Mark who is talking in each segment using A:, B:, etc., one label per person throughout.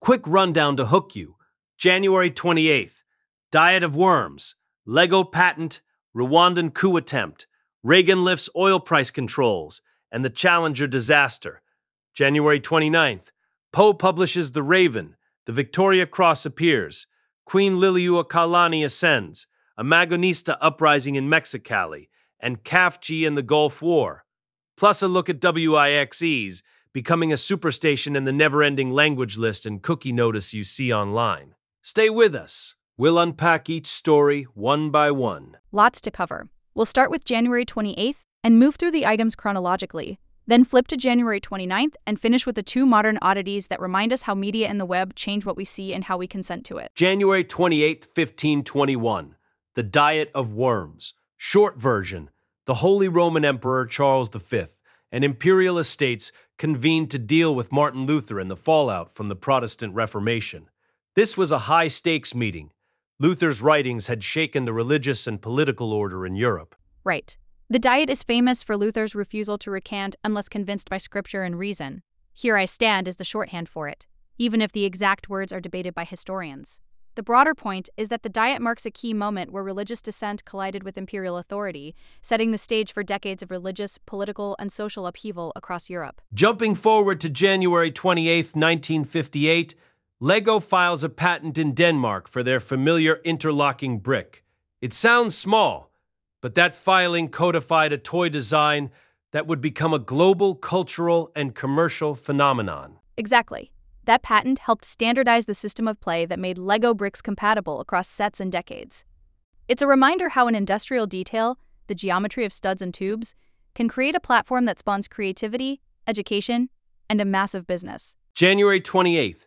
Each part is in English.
A: Quick rundown to hook you. January 28th, Diet of Worms, Lego patent, Rwandan coup attempt, Reagan lifts oil price controls, and the Challenger disaster. January 29th, Poe publishes The Raven, the Victoria Cross appears, Queen Liliuokalani ascends, a Magonista uprising in Mexicali, and CAF-G and the Gulf War. Plus a look at WIXEs, becoming a superstation in the never-ending language list and cookie notice you see online. Stay with us. We'll unpack each story one by one.
B: Lots to cover. We'll start with January 28th and move through the items chronologically, then flip to January 29th and finish with the two modern oddities that remind us how media and the web change what we see and how we consent to it.
A: January 28th, 1521. The Diet of Worms. Short version. The Holy Roman Emperor Charles V and imperial estates convened to deal with Martin Luther and the fallout from the Protestant Reformation. This was a high-stakes meeting. Luther's writings had shaken the religious and political order in Europe.
B: Right. The Diet is famous for Luther's refusal to recant unless convinced by scripture and reason. Here I stand is the shorthand for it, even if the exact words are debated by historians. The broader point is that the Diet marks a key moment where religious dissent collided with imperial authority, setting the stage for decades of religious, political, and social upheaval across Europe.
A: Jumping forward to January 28, 1958, Lego files a patent in Denmark for their familiar interlocking brick. It sounds small, but that filing codified a toy design that would become a global cultural and commercial phenomenon.
B: Exactly. That patent helped standardize the system of play that made Lego bricks compatible across sets and decades. It's a reminder how an industrial detail, the geometry of studs and tubes, can create a platform that spawns creativity, education, and a massive business.
A: January 28,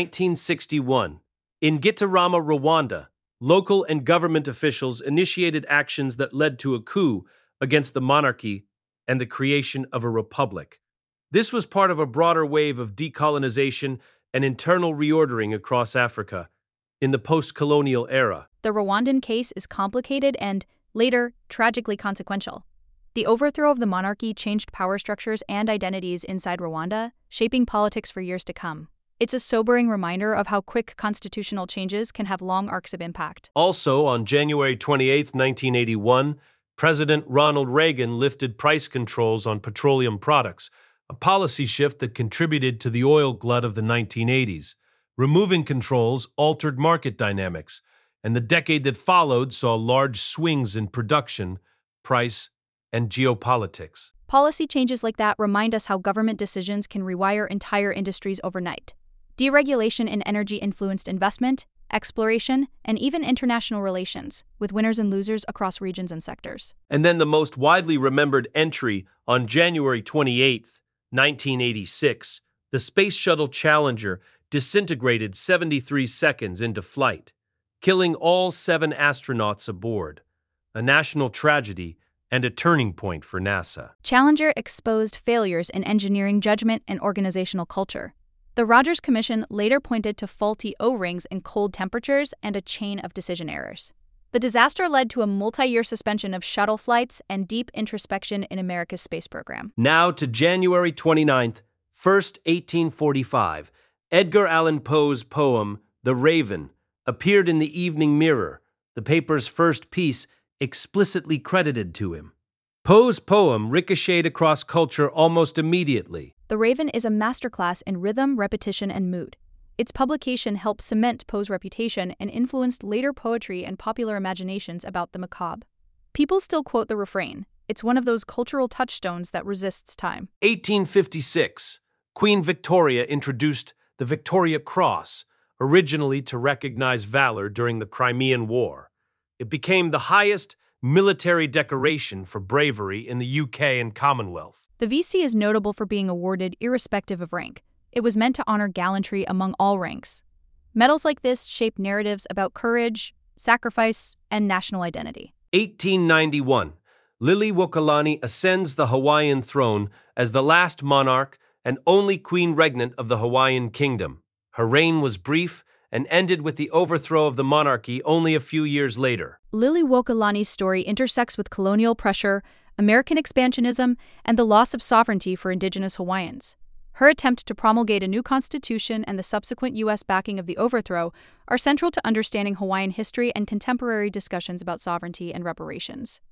A: 1961. In Gitarama, Rwanda, local and government officials initiated actions that led to a coup against the monarchy and the creation of a republic. This was part of a broader wave of decolonization and internal reordering across Africa in the post-colonial era.
B: The Rwandan case is complicated and, later, tragically consequential. The overthrow of the monarchy changed power structures and identities inside Rwanda, shaping politics for years to come. It's a sobering reminder of how quick constitutional changes can have long arcs of impact.
A: Also, on January 28, 1981, President Ronald Reagan lifted price controls on petroleum products, a policy shift that contributed to the oil glut of the 1980s. Removing controls altered market dynamics, and the decade that followed saw large swings in production, price, and geopolitics.
B: Policy changes like that remind us how government decisions can rewire entire industries overnight. Deregulation in energy influenced investment, exploration, and even international relations, with winners and losers across regions and sectors.
A: And then the most widely remembered entry on January 28th, 1986, the Space Shuttle Challenger disintegrated 73 seconds into flight, killing all 7 astronauts aboard. A national tragedy and a turning point for NASA.
B: Challenger exposed failures in engineering judgment and organizational culture. The Rogers Commission later pointed to faulty O-rings in cold temperatures and a chain of decision errors. The disaster led to a multi-year suspension of shuttle flights and deep introspection in America's space program.
A: Now to January 29th, 1845, Edgar Allan Poe's poem, The Raven, appeared in the Evening Mirror, the paper's first piece explicitly credited to him. Poe's poem ricocheted across culture almost immediately.
B: The Raven is a masterclass in rhythm, repetition, and mood. Its publication helped cement Poe's reputation and influenced later poetry and popular imaginations about the macabre. People still quote the refrain. It's one of those cultural touchstones that resists time.
A: 1856. Queen Victoria introduced the Victoria Cross, originally to recognize valor during the Crimean War. It became the highest military decoration for bravery in the UK and Commonwealth.
B: The VC is notable for being awarded irrespective of rank. It was meant to honor gallantry among all ranks. Medals like this shape narratives about courage, sacrifice, and national identity.
A: 1891. Liliuokalani ascends the Hawaiian throne as the last monarch and only queen regnant of the Hawaiian kingdom. Her reign was brief and ended with the overthrow of the monarchy only a few years later.
B: Liliuokalani's story intersects with colonial pressure, American expansionism, and the loss of sovereignty for indigenous Hawaiians. Her attempt to promulgate a new constitution and the subsequent U.S. backing of the overthrow are central to understanding Hawaiian history and contemporary discussions about sovereignty and reparations.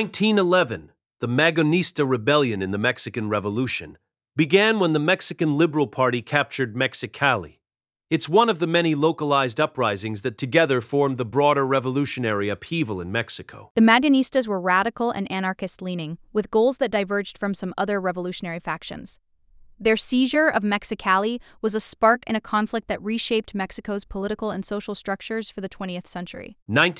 A: 1911, the Magonista Rebellion in the Mexican Revolution, began when the Mexican Liberal Party captured Mexicali. It's one of the many localized uprisings that together formed the broader revolutionary upheaval in Mexico.
B: The Magonistas were radical and anarchist-leaning, with goals that diverged from some other revolutionary factions. Their seizure of Mexicali was a spark in a conflict that reshaped Mexico's political and social structures for the 20th century.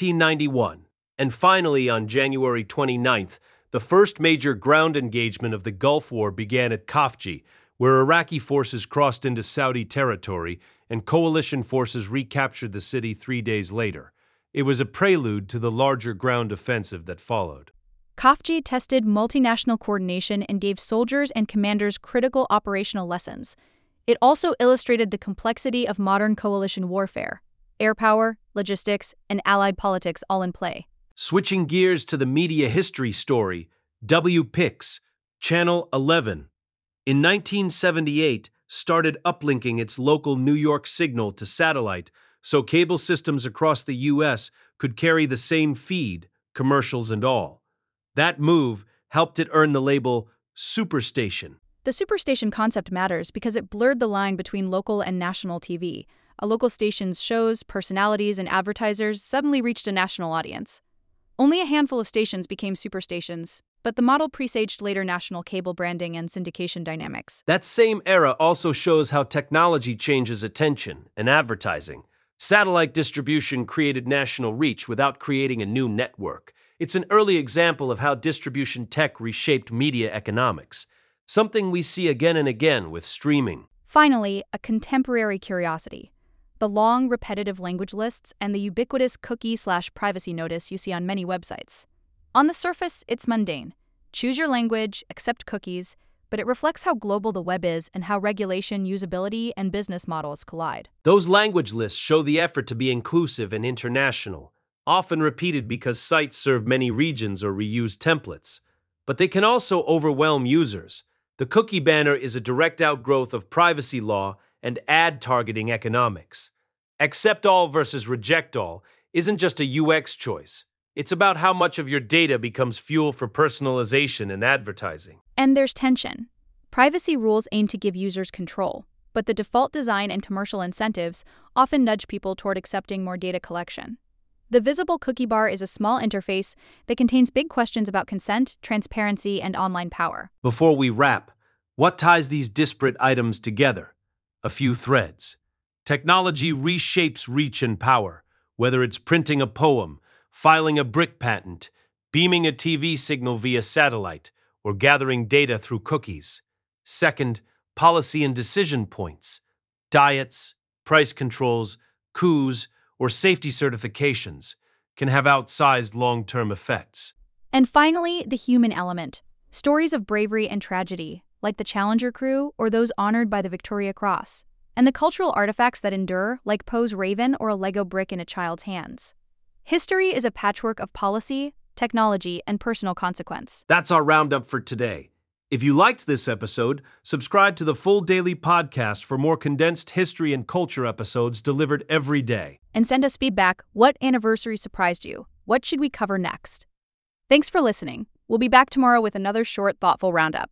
A: 1991, and finally on January 29th, the first major ground engagement of the Gulf War began at Khafji, where Iraqi forces crossed into Saudi territory and coalition forces recaptured the city 3 days later. It was a prelude to the larger ground offensive that followed.
B: Khafji tested multinational coordination and gave soldiers and commanders critical operational lessons. It also illustrated the complexity of modern coalition warfare: air power, logistics, and allied politics all in play.
A: Switching gears to the media history story, WPIX, Channel 11, in 1978 started uplinking its local New York signal to satellite so cable systems across the U.S. could carry the same feed, commercials and all. That move helped it earn the label Superstation.
B: The superstation concept matters because it blurred the line between local and national TV. A local station's shows, personalities, and advertisers suddenly reached a national audience. Only a handful of stations became superstations, but the model presaged later national cable branding and syndication dynamics.
A: That same era also shows how technology changes attention and advertising. Satellite distribution created national reach without creating a new network. It's an early example of how distribution tech reshaped media economics, something we see again and again with streaming.
B: Finally, a contemporary curiosity: the long, repetitive language lists and the ubiquitous cookie/privacy notice you see on many websites. On the surface, it's mundane. Choose your language, accept cookies, but it reflects how global the web is and how regulation, usability, and business models collide.
A: Those language lists show the effort to be inclusive and international, often repeated because sites serve many regions or reuse templates. But they can also overwhelm users. The cookie banner is a direct outgrowth of privacy law and ad targeting economics. Accept all versus reject all isn't just a UX choice. It's about how much of your data becomes fuel for personalization and advertising.
B: And there's tension. Privacy rules aim to give users control, but the default design and commercial incentives often nudge people toward accepting more data collection. The visible cookie bar is a small interface that contains big questions about consent, transparency, and online power.
A: Before we wrap, what ties these disparate items together? A few threads. Technology reshapes reach and power, whether it's printing a poem, filing a brick patent, beaming a TV signal via satellite, or gathering data through cookies. Second, policy and decision points. Diets, price controls, coups, or safety certifications can have outsized long-term effects.
B: And finally, the human element. Stories of bravery and tragedy, like the Challenger crew or those honored by the Victoria Cross. And the cultural artifacts that endure, like Poe's raven or a Lego brick in a child's hands. History is a patchwork of policy, technology, and personal consequence.
A: That's our roundup for today. If you liked this episode, subscribe to the full daily podcast for more condensed history and culture episodes delivered every day.
B: And send us feedback. What anniversary surprised you? What should we cover next? Thanks for listening. We'll be back tomorrow with another short, thoughtful roundup.